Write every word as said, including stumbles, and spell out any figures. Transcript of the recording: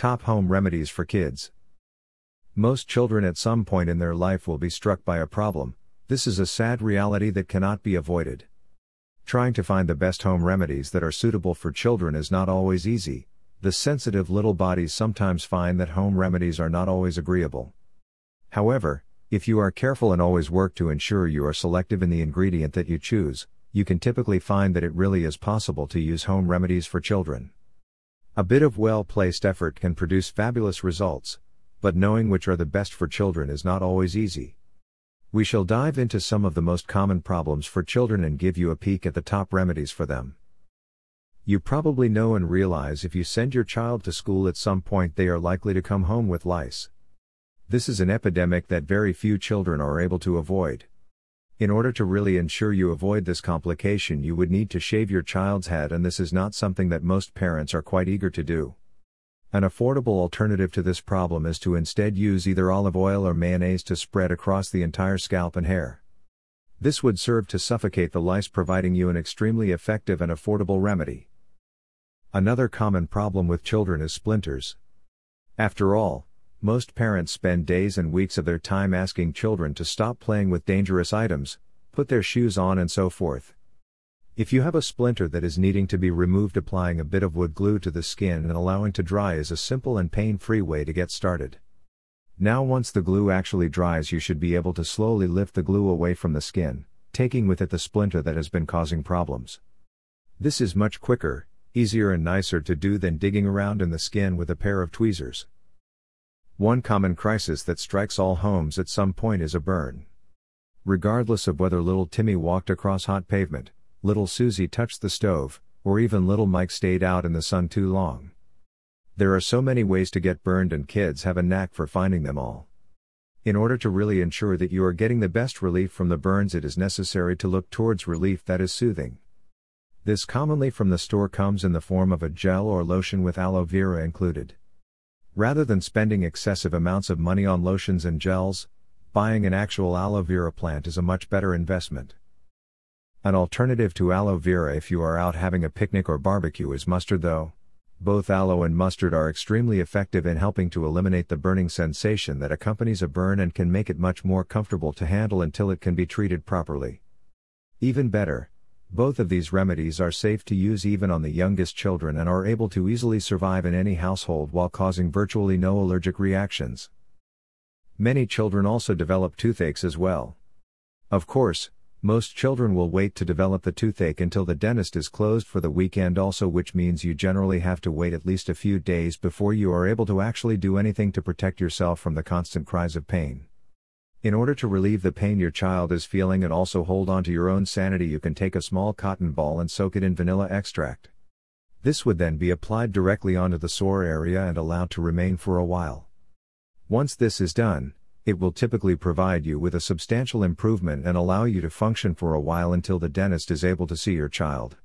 Top home remedies for kids. Most children at some point in their life will be struck by a problem. This is a sad reality that cannot be avoided. Trying to find the best home remedies that are suitable for children is not always easy. The sensitive little bodies sometimes find that home remedies are not always agreeable. However, if you are careful and always work to ensure you are selective in the ingredient that you choose, you can typically find that it really is possible to use home remedies for children. A bit of well-placed effort can produce fabulous results, but knowing which are the best for children is not always easy. We shall dive into some of the most common problems for children and give you a peek at the top remedies for them. You probably know and realize if you send your child to school at some point they are likely to come home with lice. This is an epidemic that very few children are able to avoid. In order to really ensure you avoid this complication, you would need to shave your child's head, and this is not something that most parents are quite eager to do. An affordable alternative to this problem is to instead use either olive oil or mayonnaise to spread across the entire scalp and hair. This would serve to suffocate the lice, providing you an extremely effective and affordable remedy. Another common problem with children is splinters. After all, most parents spend days and weeks of their time asking children to stop playing with dangerous items, put their shoes on, and so forth. If you have a splinter that is needing to be removed, applying a bit of wood glue to the skin and allowing to dry is a simple and pain-free way to get started. Now, once the glue actually dries, you should be able to slowly lift the glue away from the skin, taking with it the splinter that has been causing problems. This is much quicker, easier and nicer to do than digging around in the skin with a pair of tweezers. One common crisis that strikes all homes at some point is a burn. Regardless of whether little Timmy walked across hot pavement, little Susie touched the stove, or even little Mike stayed out in the sun too long. There are so many ways to get burned, and kids have a knack for finding them all. In order to really ensure that you are getting the best relief from the burns, it is necessary to look towards relief that is soothing. This commonly from the store comes in the form of a gel or lotion with aloe vera included. Rather than spending excessive amounts of money on lotions and gels, buying an actual aloe vera plant is a much better investment. An alternative to aloe vera if you are out having a picnic or barbecue is mustard, though. Both aloe and mustard are extremely effective in helping to eliminate the burning sensation that accompanies a burn and can make it much more comfortable to handle until it can be treated properly. Even better, both of these remedies are safe to use even on the youngest children and are able to easily survive in any household while causing virtually no allergic reactions. Many children also develop toothaches as well. Of course, most children will wait to develop the toothache until the dentist is closed for the weekend also, which means you generally have to wait at least a few days before you are able to actually do anything to protect yourself from the constant cries of pain. In order to relieve the pain your child is feeling and also hold on to your own sanity, you can take a small cotton ball and soak it in vanilla extract. This would then be applied directly onto the sore area and allowed to remain for a while. Once this is done, it will typically provide you with a substantial improvement and allow you to function for a while until the dentist is able to see your child.